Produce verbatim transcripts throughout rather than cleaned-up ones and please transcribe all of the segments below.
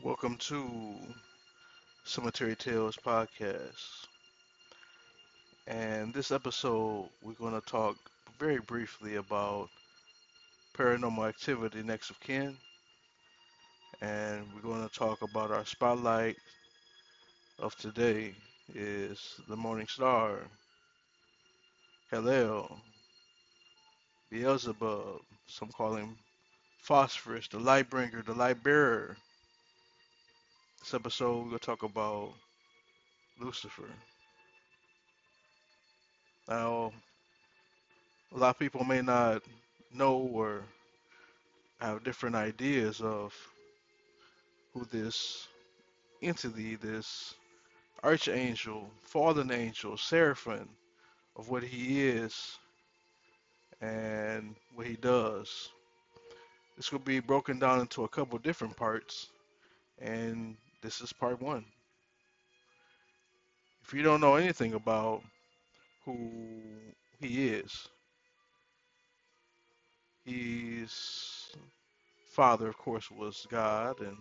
Welcome to Cemetery Tales Podcast. And this episode, we're going to talk very briefly about paranormal activity next of kin. And we're going to talk about our spotlight of today is the Morning Star, Hallel, Beelzebub. Some call him Phosphorus, the light bringer, the light bearer. This episode, we're going to talk about Lucifer. Now, a lot of people may not know or have different ideas of who this entity, this archangel, fallen angel, seraphim, of what he is and what he does. This will be broken down into a couple different parts, and this is part one. If you don't know anything about who he is, his father, of course, was God, and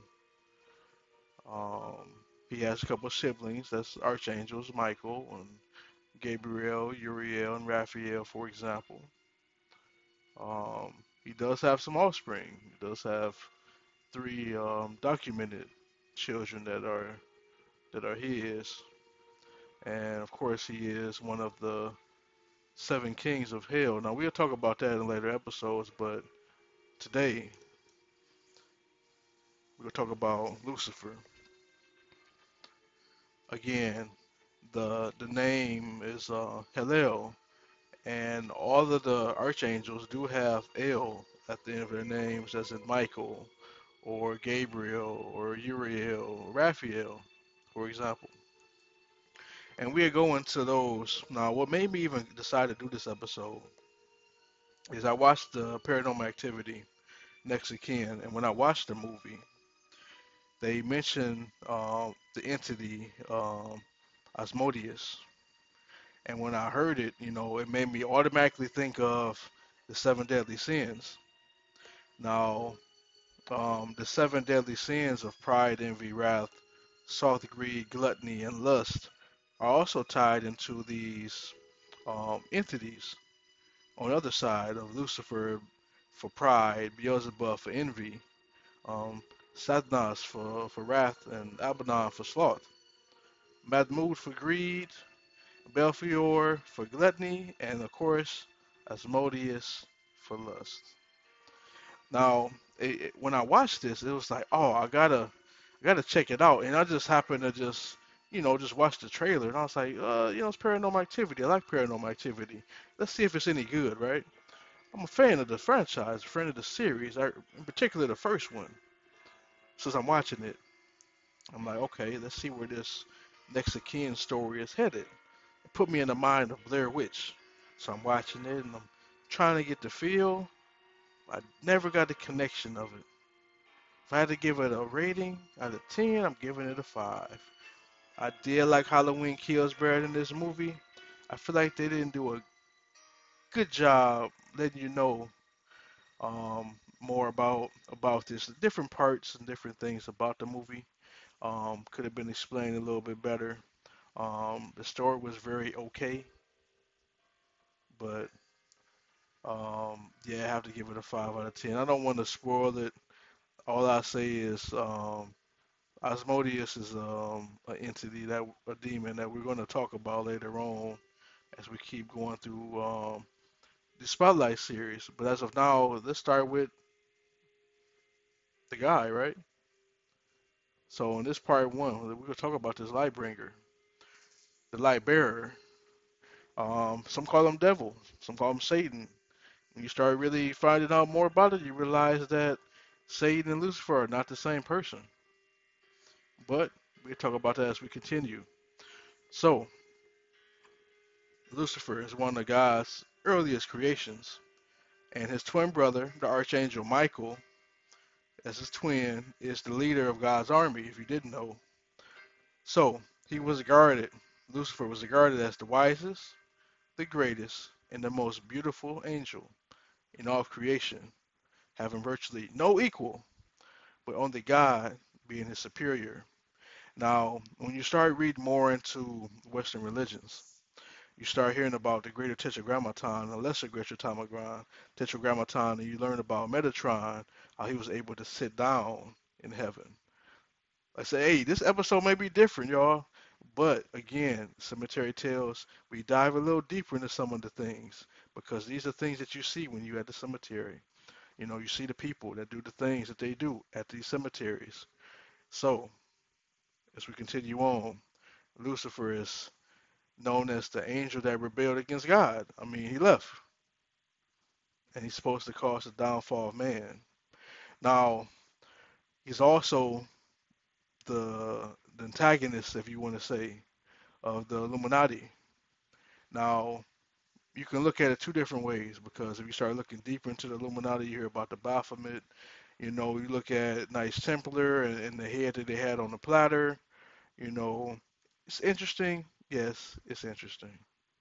um, he has a couple of siblings. That's archangels, Michael and Gabriel, Uriel, and Raphael, for example. Um, he does have some offspring. He does have three um, documented children that are that are his, and of course he is one of the seven kings of hell. Now we'll talk about that in later episodes, but today we'll talk about Lucifer. Again, the the name is uh, Hallel, and all of the archangels do have El at the end of their names, as in Michael, or Gabriel, or Uriel, or Raphael, for example. And we are going to those. Now, what made me even decide to do this episode is I watched the Paranormal Activity Next of Kin, and when I watched the movie, they mentioned um, the entity um, Asmodeus. And when I heard it, you know, it made me automatically think of the seven deadly sins. Now, um, the seven deadly sins of pride, envy, wrath, sloth, greed, gluttony, and lust are also tied into these um, entities. On the other side of Lucifer for pride, Beelzebub for envy, um, Sathanas for, for wrath, and Abaddon for sloth, Mahmud for greed, Belfior for gluttony, and of course, Asmodeus for lust. Now, it, it- when I watched this, it was like, oh, I gotta, I gotta check it out, and I just happened to just, you know, just watch the trailer, and I was like, uh, you know, it's Paranormal Activity. I like Paranormal Activity. Let's see if it's any good, right? I'm a fan of the franchise, a fan of the series, I, in particular the first one. Since I'm watching it, I'm like, okay, let's see where this next of kin story is headed. It put me in the mind of Blair Witch. So I'm watching it and I'm trying to get the feel. I never got the connection of it. If I had to give it a rating out of ten, I'm giving it a five. I did like Halloween Kills better than this movie. I feel like they didn't do a good job letting you know um, more about about this, different parts and different things about the movie. Um, could have been explained a little bit better. Um, the story was very okay, but um, yeah, I have to give it a five out of ten. I don't want to spoil it. All I say is um, Asmodeus is um, an entity that a demon that we're going to talk about later on as we keep going through um, the Spotlight series. But as of now, let's start with the guy, right? So in this part one, we're going to talk about this Lightbringer, the Light Bearer. Um, some call him Devil, some call him Satan. When you start really finding out more about it, you realize that Satan and Lucifer are not the same person. But we'll talk about that as we continue. So, Lucifer is one of God's earliest creations, and his twin brother, the Archangel Michael, as his twin, is the leader of God's army, if you didn't know. So, he was regarded, Lucifer was regarded as the wisest, the greatest, and the most beautiful angel in all of creation, having virtually no equal, but only God being his superior. Now, when you start reading more into Western religions, you start hearing about the greater Tetragrammaton, the lesser greater Tetragrammaton, Tetragrammaton, and you learn about Metatron, how he was able to sit down in heaven. I say, hey, this episode may be different, y'all. But again, Cemetery Tales, we dive a little deeper into some of the things because these are things that you see when you're at the cemetery. You know, you see the people that do the things that they do at these cemeteries. So, as we continue on, Lucifer is known as the angel that rebelled against God. I mean, he left, and he's supposed to cause the downfall of man. Now, he's also the, the antagonist, if you want to say, of the Illuminati. Now, you can look at it two different ways because if you start looking deeper into the Illuminati, you hear about the Baphomet. You know, you look at Knights Templar and, and the head that they had on the platter. You know, it's interesting. Yes, it's interesting.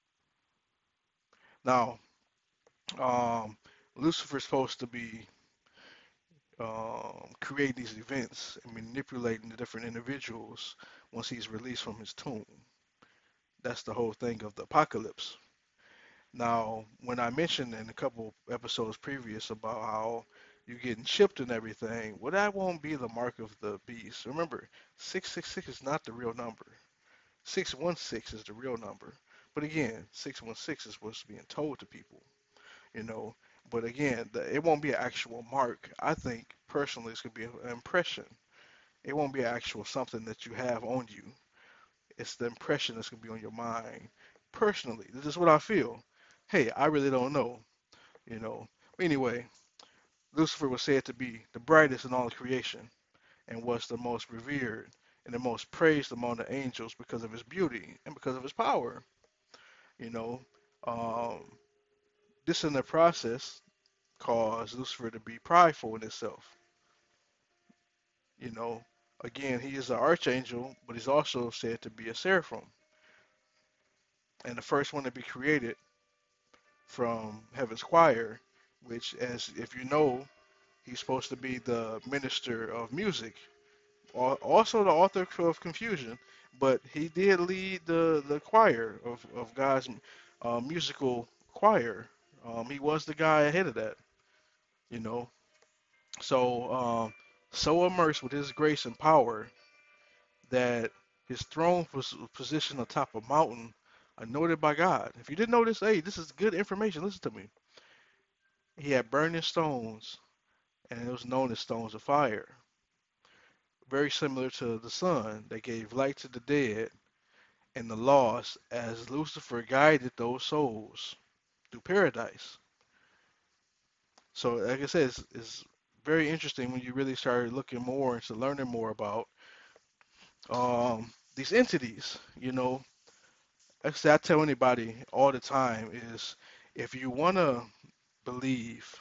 Now, um, Lucifer's supposed to be um, creating these events and manipulating the different individuals once he's released from his tomb. That's the whole thing of the apocalypse. Now, when I mentioned in a couple episodes previous about how you're getting chipped and everything, well, that won't be the mark of the beast. Remember, six six six is not the real number. six one six is the real number. But again, six one six is what's being told to people, you know. But again, the, it won't be an actual mark. I think personally it's going to be an impression. It won't be actual something that you have on you. It's the impression that's going to be on your mind. Personally, this is what I feel. Hey, I really don't know, you know. Anyway, Lucifer was said to be the brightest in all of creation and was the most revered and the most praised among the angels because of his beauty and because of his power. You know, um, this in the process caused Lucifer to be prideful in himself. You know, again, he is an archangel, but he's also said to be a seraphim and the first one to be created from heaven's choir, which, as if you know, he's supposed to be the minister of music, also the author of confusion, but he did lead the, the choir of, of God's uh, musical choir. Um, he was the guy ahead of that, you know. So, um, so immersed with his grace and power that his throne was positioned atop a mountain anointed by God. If you didn't know this, hey, this is good information. Listen to me. He had burning stones, and it was known as stones of fire, very similar to the sun that gave light to the dead and the lost as Lucifer guided those souls through paradise. So, like I said, it's, it's very interesting when you really start looking more into learning more about um, these entities. You know, like I say, I tell anybody all the time is if you want to believe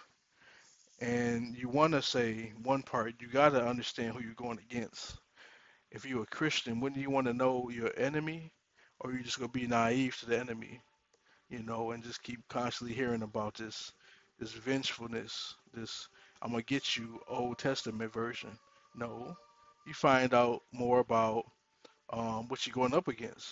and you want to say one part, you got to understand who you're going against. If you're a Christian, wouldn't you want to know your enemy, or are you just going to be naive to the enemy? You know, and just keep constantly hearing about this, this vengefulness, this I'm gonna get you Old Testament version. No, you find out more about um, what you're going up against.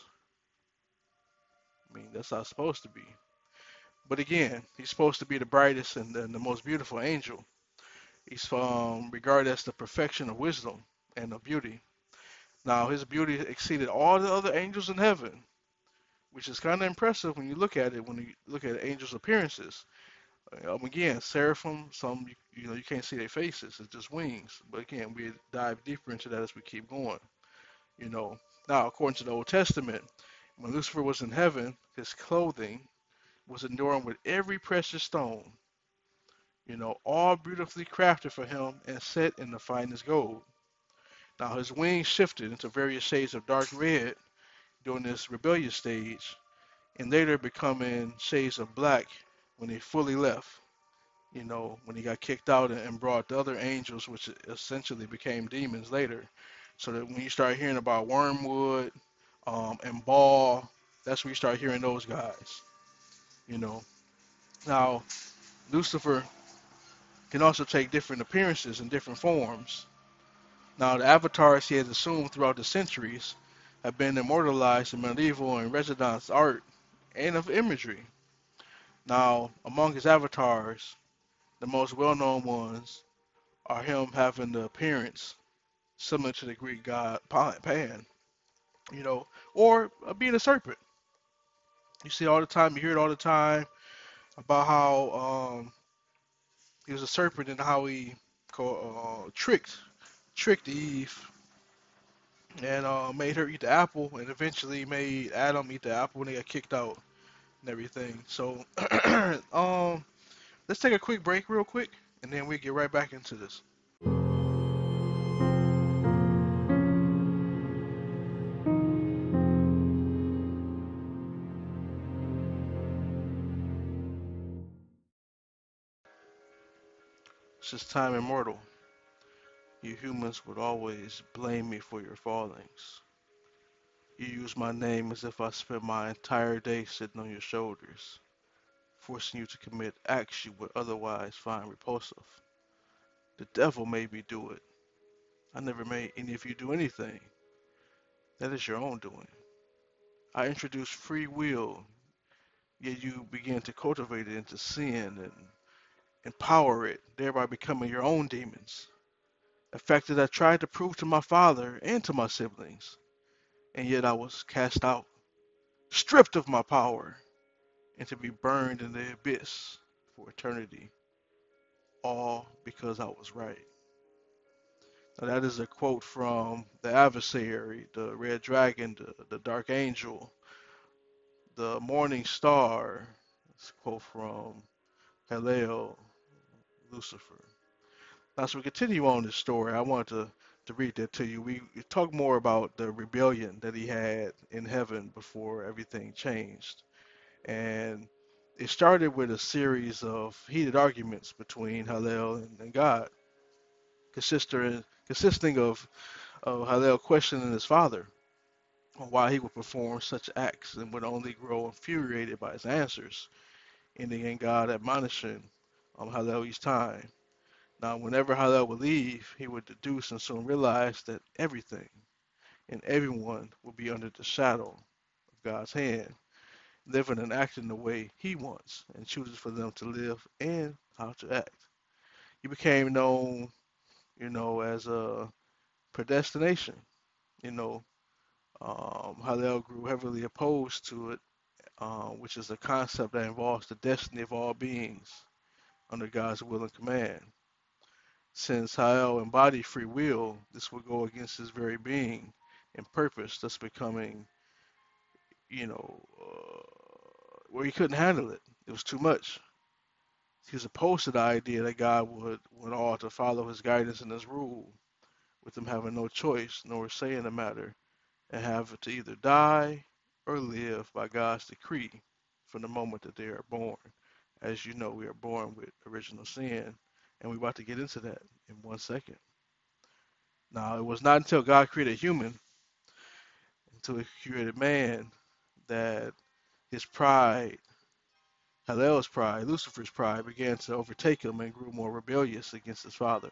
I mean, that's how it's supposed to be. But again, he's supposed to be the brightest and the, and the most beautiful angel. He's um, regarded as the perfection of wisdom and of beauty. Now, his beauty exceeded all the other angels in heaven, which is kind of impressive when you look at it, when you look at angels' appearances. Um, again, seraphim, some you, you know you can't see their faces; it's just wings. But again, we dive deeper into that as we keep going. You know, now according to the Old Testament, when Lucifer was in heaven, his clothing was adorned with every precious stone. You know, all beautifully crafted for him and set in the finest gold. Now his wings shifted into various shades of dark red during this rebellious stage, and later becoming shades of black when he fully left. You know, when he got kicked out and brought the other angels, which essentially became demons later. So that when you start hearing about Wormwood um, and Baal, that's when you start hearing those guys. You know, now Lucifer can also take different appearances and different forms. Now, the avatars he has assumed throughout the centuries have been immortalized in medieval and Renaissance art and of imagery. Now, among his avatars, the most well-known ones are him having the appearance similar to the Greek god Pan, you know, or uh, being a serpent. You see all the time, you hear it all the time about how um, he was a serpent and how he uh, tricked tricked Eve and uh, made her eat the apple, and eventually made Adam eat the apple when they got kicked out and everything. So, um, let's take a quick break, real quick, and then we get right back into this. Since time immortal, you humans would always blame me for your fallings. You use my name as if I spent my entire day sitting on your shoulders, forcing you to commit acts you would otherwise find repulsive. The devil made me do it. I never made any of you do anything. That is your own doing. I introduced free will, yet you began to cultivate it into sin and empower it, thereby becoming your own demons. A fact that I tried to prove to my father and to my siblings, and yet I was cast out, stripped of my power, and to be burned in the abyss for eternity, all because I was right. Now that is a quote from the adversary, the red dragon, the, the dark angel, the morning star. It's a quote from Hallel, Lucifer. Now, as we continue on this story, I want to, to read that to you. We, we talk more about the rebellion that he had in heaven before everything changed. And it started with a series of heated arguments between Hallel and, and God, consisting, consisting of, of Hallel questioning his father on why he would perform such acts and would only grow infuriated by his answers, ending in God admonishing um, Hallel each time. Now, whenever Hillel would leave, he would deduce and soon realize that everything and everyone will be under the shadow of God's hand, living and acting the way He wants and chooses for them to live and how to act. He became known, you know, as a predestination. You know, um, Hillel grew heavily opposed to it, uh, which is a concept that involves the destiny of all beings under God's will and command. Since Ha'el embodied free will, this would go against his very being and purpose, thus becoming, you know, uh, where he couldn't handle it. It was too much. He was opposed to the idea that God would want all to follow his guidance and his rule, with them having no choice nor say in the matter, and have to either die or live by God's decree from the moment that they are born. As you know, we are born with original sin, and we're about to get into that in one second. Now, it was not until God created human, until he created man, that his pride, Hallel's pride, Lucifer's pride, began to overtake him and grew more rebellious against his father.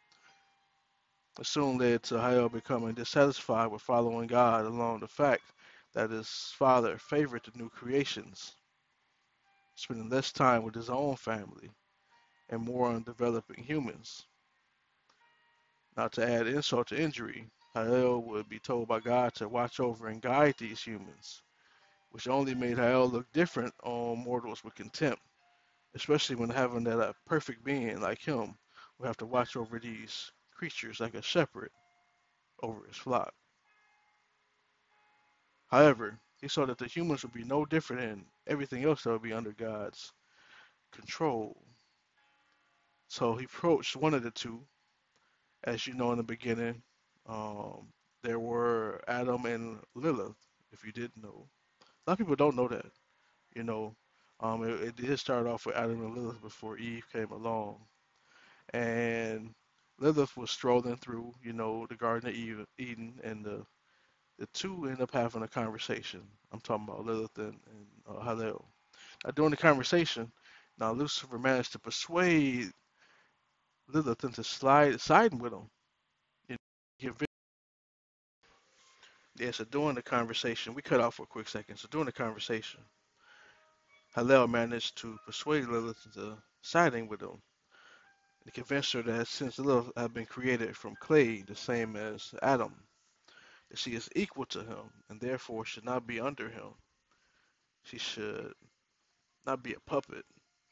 It soon led to Hallel becoming dissatisfied with following God along the fact that his father favored the new creations, spending less time with his own family and more on developing humans. Now, to add insult to injury, Hallel would be told by God to watch over and guide these humans, which only made Hal look different on mortals with contempt, especially when having that uh, perfect being like him would have to watch over these creatures like a shepherd over his flock. However, he saw that the humans would be no different and everything else that would be under God's control. So he approached one of the two. As you know in the beginning, um, there were Adam and Lilith, if you didn't know. A lot of people don't know that. You know, um, it, it did start off with Adam and Lilith before Eve came along, and Lilith was strolling through, you know, the Garden of Eden, and the the two end up having a conversation. I'm talking about Lilith and, and uh, Hallel. Now, during the conversation, now Lucifer managed to persuade Lilith into slide siding with him. You know, convince. Yeah, so during the conversation, we cut off for a quick second. So during the conversation, Hillel managed to persuade Lilith into siding with him and convince her that since Lilith had been created from clay, the same as Adam, that she is equal to him and therefore should not be under him. She should not be a puppet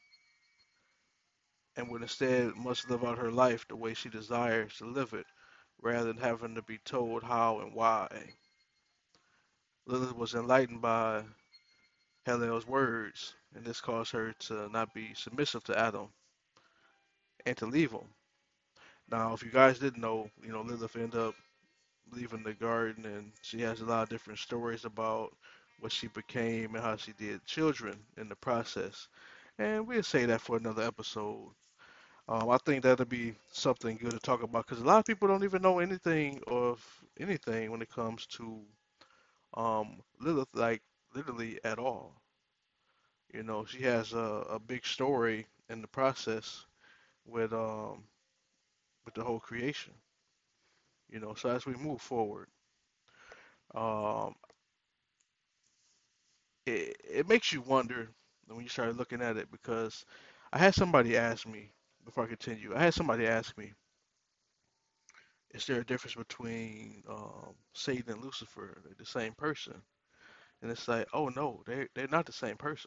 and would instead must live out her life the way she desires to live it, rather than having to be told how and why. Lilith was enlightened by Hillel's words, and this caused her to not be submissive to Adam and to leave him. Now, if you guys didn't know, you know, Lilith ended up leaving the garden, and she has a lot of different stories about what she became and how she did children in the process. And we'll say that for another episode. Um, I think that'll be something good to talk about because a lot of people don't even know anything of anything when it comes to um, Lilith, like literally at all. You know, she has a, a big story in the process with um with the whole creation. You know, so as we move forward, um, it it makes you wonder when you start looking at it because I had somebody ask me before I continue. I had somebody ask me, is there a difference between um, Satan and Lucifer? They're the same person, and it's like, oh no, they they're not the same person.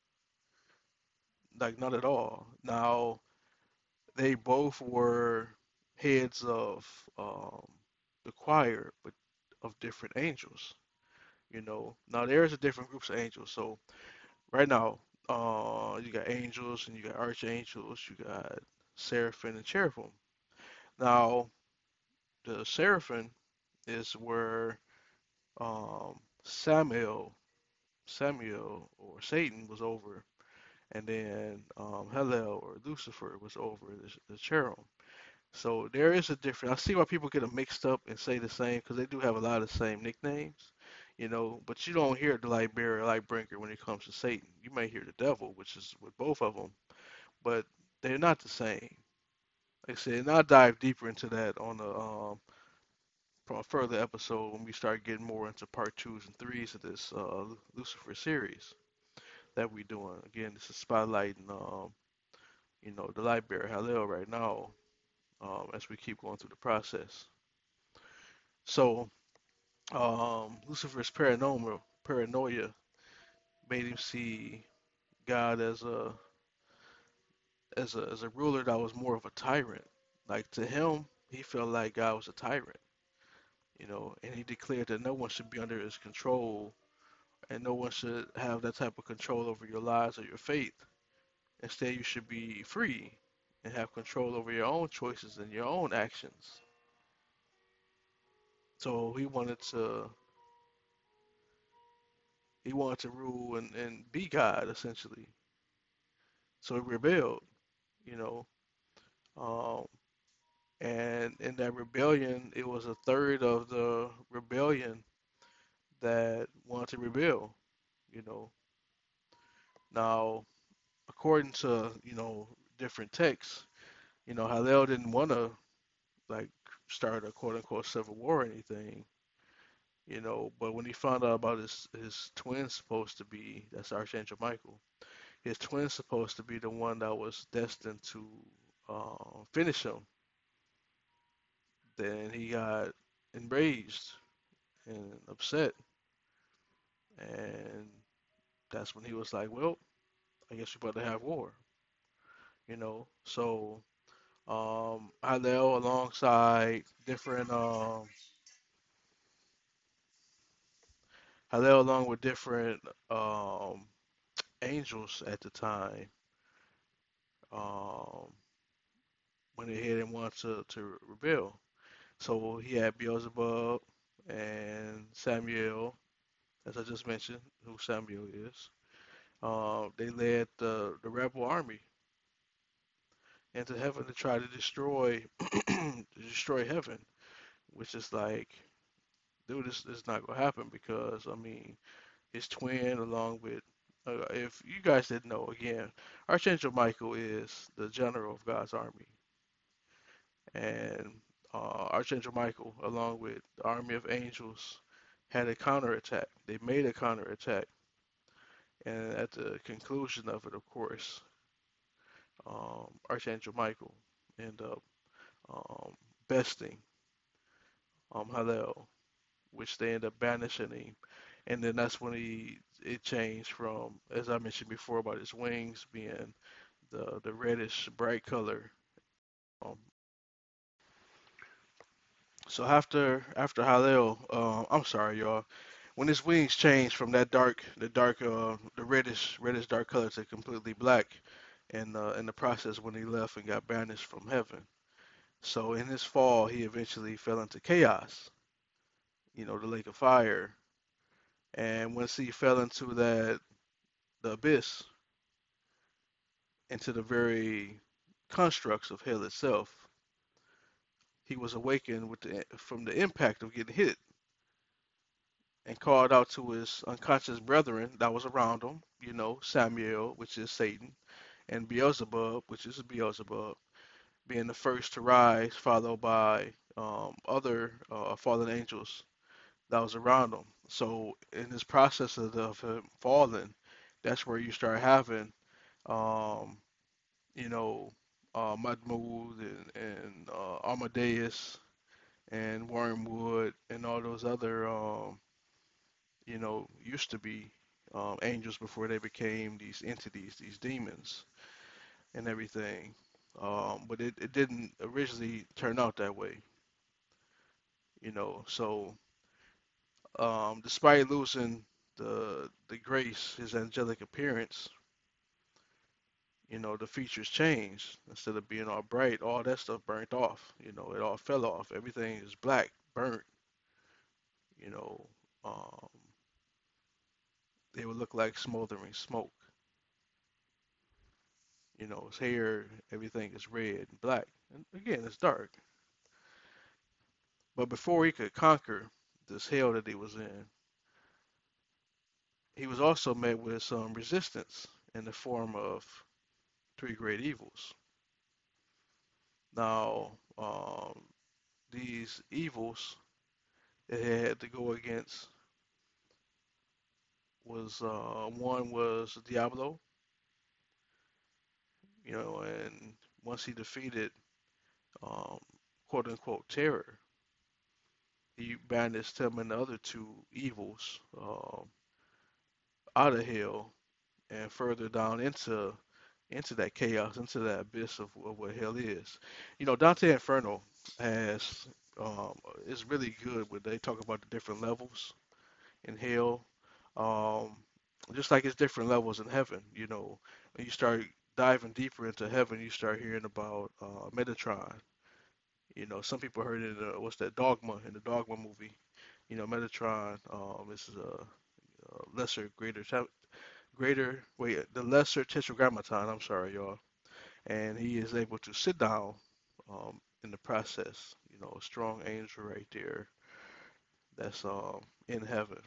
Like not at all. Now they both were heads of um, the choir, but of different angels. You know, now there's a different groups of angels. So right now, uh, you got angels and you got archangels, you got seraphim and cherubim. Now the seraphim is where um, Samuel, Samuel or Satan was over, and then um, Hillel or Lucifer was over the, the cherub. So there is a difference. I see why people get them mixed up and say the same because they do have a lot of the same nicknames, you know. But you don't hear the light bearer, light bringer when it comes to Satan. You may hear the devil, which is with both of them, but they're not the same. Like I said, and I'll dive deeper into that on a um, for a further episode when we start getting more into part twos and threes of this uh, Lucifer series that we're doing. Again, this is spotlighting, um, you know, the light bearer Hallel right now um, as we keep going through the process. So um, Lucifer's paranoia, paranoia made him see God as a as a as a ruler that was more of a tyrant. Like to him, he felt like God was a tyrant, you know, and he declared that no one should be under his control and no one should have that type of control over your lives or your faith. Instead, you should be free and have control over your own choices and your own actions. So he wanted to he wanted to rule and, and be God essentially. So he rebelled, you know. Um, and in that rebellion, it was a third of the rebellion that wanted to rebel, you know. Now, according to, you know, different texts, you know, Hillel didn't want to like start a quote unquote civil war or anything, you know, but when he found out about his his twin supposed to be, that's Archangel Michael, his twin supposed to be the one that was destined to uh, finish him, then he got enraged and upset, and that's when he was like, well, I guess we better have war, you know. So um, Hillel alongside different um, Hillel along with different um, angels at the time um, when they had him want to, to rebel. So he had Beelzebub and Samuel, as I just mentioned, who Samuel is. Uh, they led the, the rebel army into heaven to try to destroy to destroy heaven, which is like, dude, this, this is not gonna happen because I mean his twin along with uh, if you guys didn't know again, Archangel Michael is the general of God's army. And uh, Archangel Michael, along with the army of angels, had a counterattack. They made a counterattack, and at the conclusion of it, of course, um, Archangel Michael ended up um, besting um, Hallel, which they end up banishing him. And then that's when he it changed from, as I mentioned before, about his wings being the the reddish bright color. Um, so after after Hallel, uh, I'm sorry, y'all. When his wings changed from that dark, the dark, uh, the reddish reddish dark color to completely black, and uh, in the process when he left and got banished from heaven. So in his fall, he eventually fell into chaos. You know, the lake of fire. And once he fell into that the abyss, into the very constructs of hell itself, he was awakened with the, from the impact of getting hit and called out to his unconscious brethren that was around him, you know, Samuel, which is Satan, and Beelzebub, which is Beelzebub, being the first to rise, followed by um, other uh, fallen angels that was around him. So in this process of, of him falling, that's where you start having um, you know, uh, Mahmoud and, and uh, Amadeus and Wormwood and all those other, um, you know, used to be um, angels before they became these entities, these demons and everything. Um, but it, it didn't originally turn out that way, you know. So um, despite losing the the grace, his angelic appearance, you know, the features changed. Instead of being all bright, all that stuff burnt off. You know, it all fell off. Everything is black, burnt. You know, um, they would look like smoldering smoke. You know, his hair, everything is red and black. And again, it's dark. But before he could conquer this hell that he was in, he was also met with some resistance in the form of three great evils. Now, um, these evils it had to go against was uh, one was Diablo, you know, and once he defeated um, quote unquote terror, he banished him and the other two evils um, out of hell and further down into into that chaos, into that abyss of, of what hell is. You know, Dante Inferno has um, is really good when they talk about the different levels in hell. Um, just like it's different levels in heaven, you know, when you start diving deeper into heaven, you start hearing about uh, Metatron. You know, some people heard it. Uh, what's that Dogma in the Dogma movie? You know, Metatron. Um, this is a, a lesser, greater, greater. Wait, the lesser Tetragrammaton. I'm sorry, y'all. And he is able to sit down um, in the process. You know, a strong angel right there. That's um in heaven.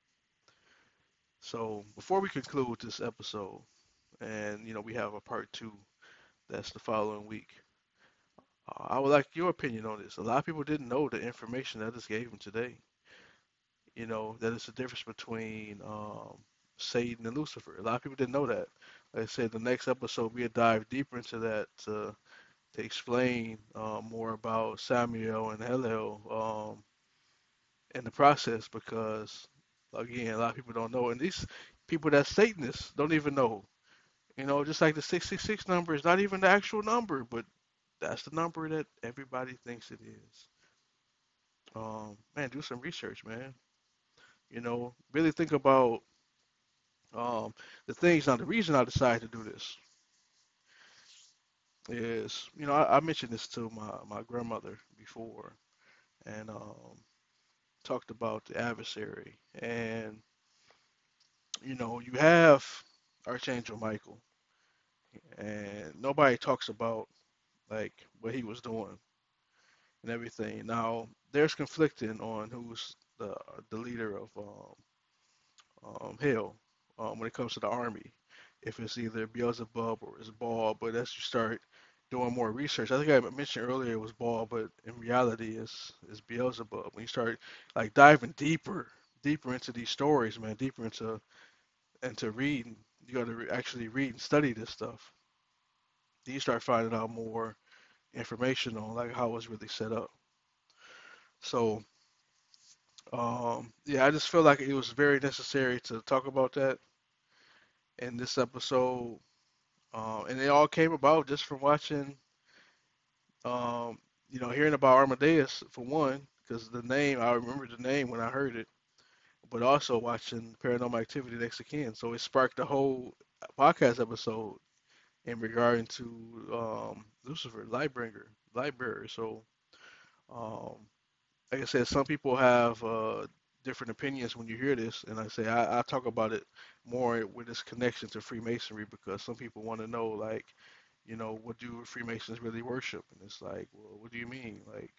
So before we conclude this episode, and you know we have a part two that's the following week. Uh, I would like your opinion on this. A lot of people didn't know the information that I just gave them today. You know that it's the difference between um, Satan and Lucifer. A lot of people didn't know that. Like I said, the next episode we'll dive deeper into that to to explain uh, more about Samuel and Hillel um, in the process because again a lot of people don't know, and these people that Satanists don't even know. You know, just like the six six six number is not even the actual number, but that's the number that everybody thinks it is. Um, man, do some research, man. You know, really think about um, the things. Now, the reason I decided to do this is, you know, I, I mentioned this to my, my grandmother before and um, talked about the adversary. And, you know, you have Archangel Michael, and nobody talks about like what he was doing and everything. Now, there's conflicting on who's the the leader of um, um, hell um, when it comes to the army. If it's either Beelzebub or it's Baal, but as you start doing more research. I think I mentioned earlier it was Baal, but in reality, it's it's Beelzebub. When you start like diving deeper, deeper into these stories, man, deeper into into reading, you got to re- actually read and study this stuff. Then you start finding out more information on like how it's really set up. So, um, yeah, I just feel like it was very necessary to talk about that in this episode. Um, and it all came about just from watching, um, you know, hearing about Armadeus for one, because the name, I remember the name when I heard it, but also watching Paranormal Activity next again. So it sparked a whole podcast episode in regarding to um, Lucifer, Lightbringer, Lightbearer. So, um, like I said, some people have uh, different opinions when you hear this, and like I say I, I talk about it more with this connection to Freemasonry because some people want to know, like, you know, what do Freemasons really worship? And it's like, well, what do you mean? Like,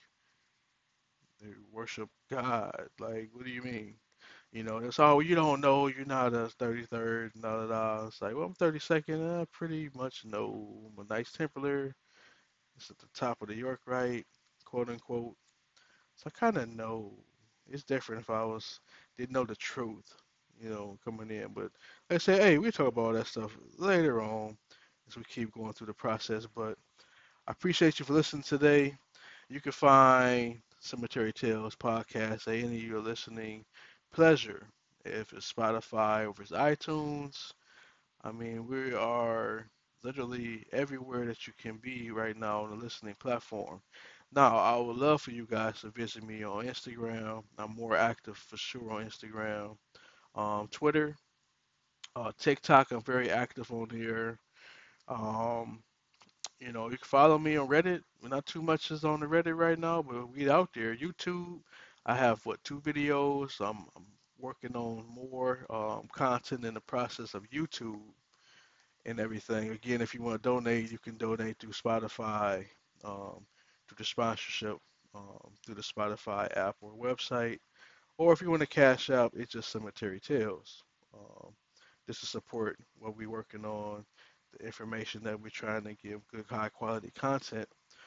they worship God. Like, what do you mean? You know, it's all, you don't know, you're not a thirty-third, da da da. It's like, well, I'm thirty-second, I pretty much know. I'm a Knights Templar. It's at the top of the York Rite, quote unquote. So I kind of know. It's different if I was didn't know the truth, you know, coming in. But like I say, hey, we talk about all that stuff later on as we keep going through the process. But I appreciate you for listening today. You can find Cemetery Tales podcast at any of your listening pleasure. If it's Spotify or if it's iTunes, I mean, we are literally everywhere that you can be right now on the listening platform. Now, I would love for you guys to visit me on Instagram. I'm more active for sure on Instagram. Um, Twitter, uh, TikTok, I'm very active on there. Um, you know, you can follow me on Reddit. Not too much is on the Reddit right now, but we out there. YouTube, I have what two videos. I'm, I'm working on more um, content in the process of YouTube and everything. Again, if you want to donate, you can donate through Spotify, um, through the sponsorship, um, through the Spotify app or website. Or if you want to cash out, it's just Cemetery Tales. Um, just to support what we're working on, the information that we're trying to give, good high quality content.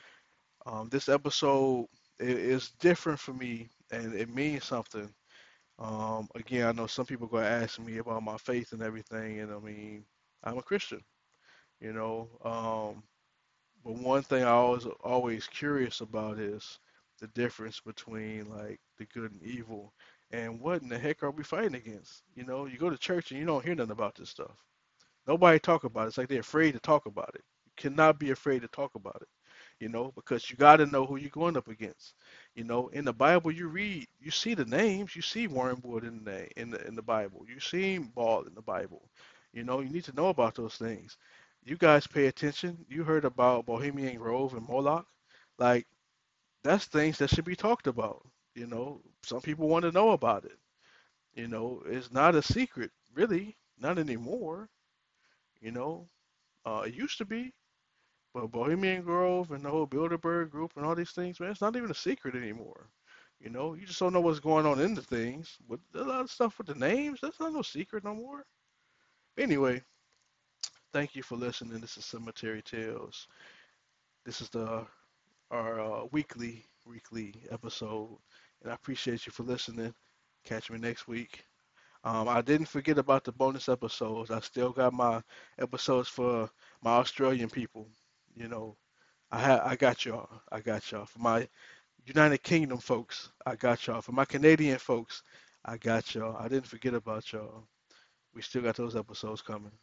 Um, this episode is different for me and it means something. Um, again, I know some people are going to ask me about my faith and everything, and I mean, I'm a Christian, you know. Um, but one thing I was always curious about is the difference between like the good and evil, and what in the heck are we fighting against? You know, you go to church and you don't hear nothing about this stuff. Nobody talk about it. It's like they're afraid to talk about it. You cannot be afraid to talk about it, you know, because you got to know who you're going up against. You know, in the Bible you read, you see the names, you see Wormwood in the in the in the Bible, you see Baal in the Bible. You know, you need to know about those things. You guys pay attention. You heard about Bohemian Grove and Moloch, like that's things that should be talked about. You know, some people want to know about it. You know, it's not a secret, really, not anymore. You know, uh, it used to be, but Bohemian Grove and the whole Bilderberg group and all these things, man, it's not even a secret anymore. You know, you just don't know what's going on in the things. But a lot of stuff with the names, that's not no secret no more. Anyway, thank you for listening. This is Cemetery Tales. This is the our uh, weekly weekly episode, and I appreciate you for listening. Catch me next week. Um, I didn't forget about the bonus episodes. I still got my episodes for my Australian people. You know, I ha I got y'all. I got y'all. For my United Kingdom folks, I got y'all. For my Canadian folks, I got y'all. I didn't forget about y'all. We still got those episodes coming.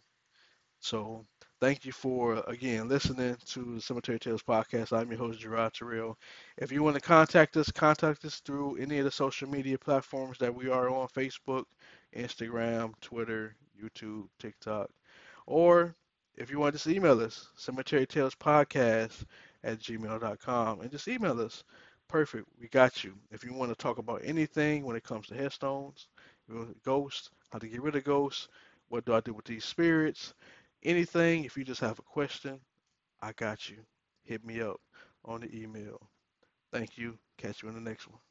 So thank you for again listening to the Cemetery Tales podcast. I'm your host Gerard Terrell. If you want to contact us, contact us through any of the social media platforms that we are on: Facebook, Instagram, Twitter, YouTube, TikTok. Or if you want to just email us, Cemetery Tales Podcast at gmail dot com, and just email us. Perfect, we got you. If you want to talk about anything when it comes to headstones, ghosts, how to get rid of ghosts, what do I do with these spirits, anything, if you just have a question, I got you. Hit me up on the email. Thank you. Catch you in the next one.